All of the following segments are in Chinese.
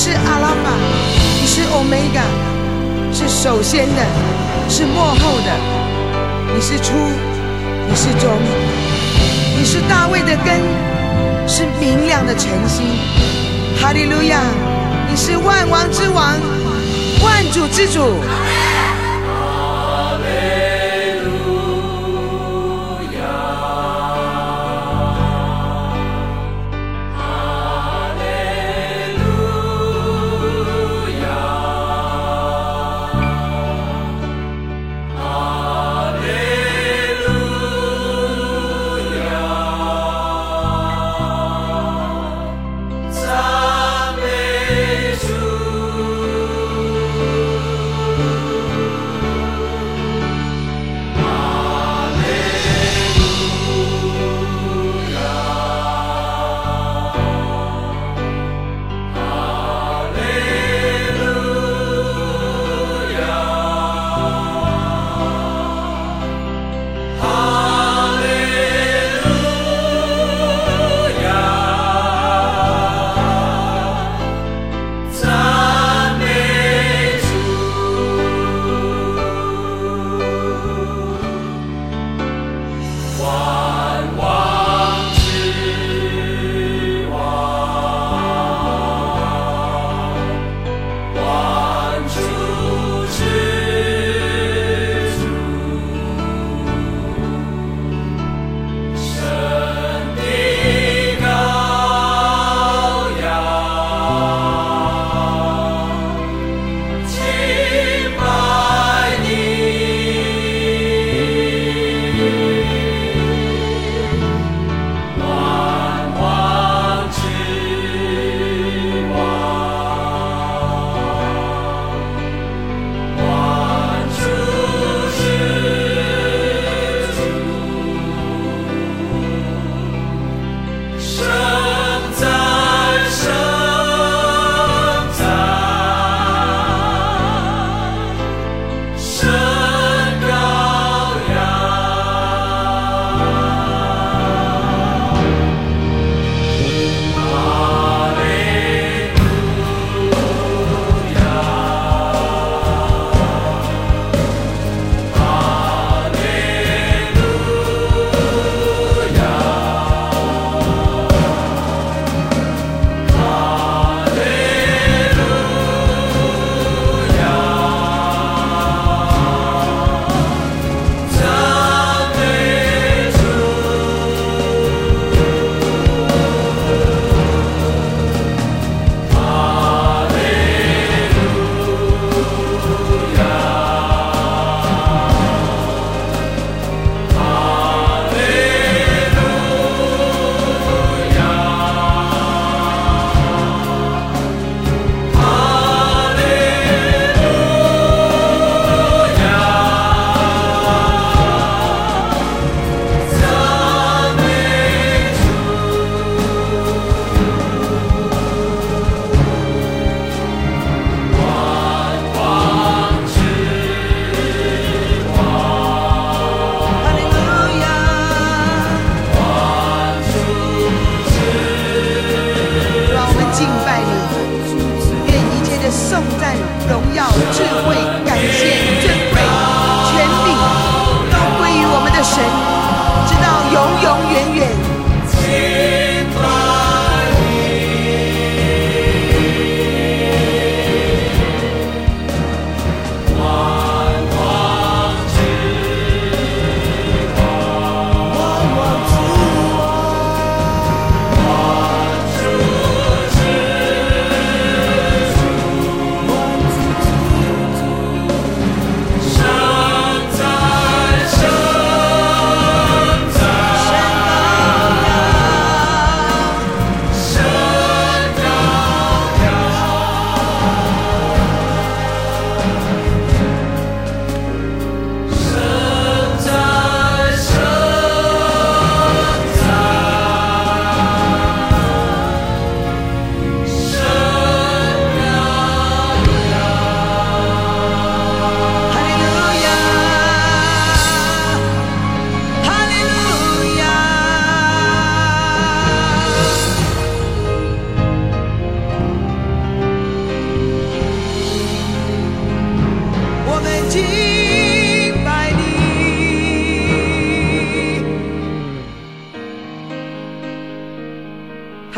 是阿拉法，你是欧米伽，是首先的，是末后的，你是初，你是终，你是大卫的根，是明亮的晨星。哈利路亚！你是万王之王，万主之主。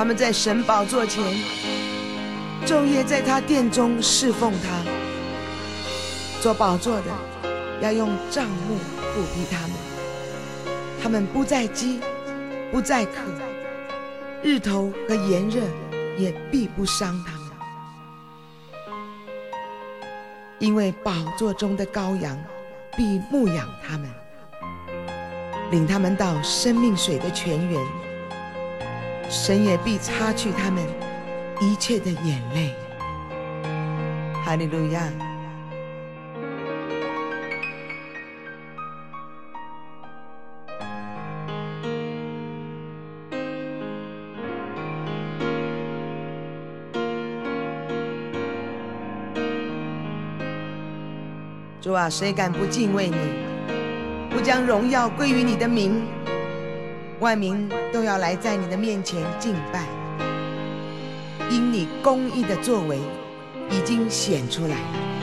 他们在神宝座前昼夜在他殿中侍奉他。做宝座的要用帐幕覆庇他们，他们不再饥，不再渴，日头和炎热也必不伤他们。因为宝座中的羔羊必牧养他们，领他们到生命水的泉源，神也必擦去他们一切的眼泪。哈利路亚！主啊，谁敢不敬畏你，不将荣耀归于你的名？万民都要来在你的面前敬拜，因你公义的作为已经显出来了。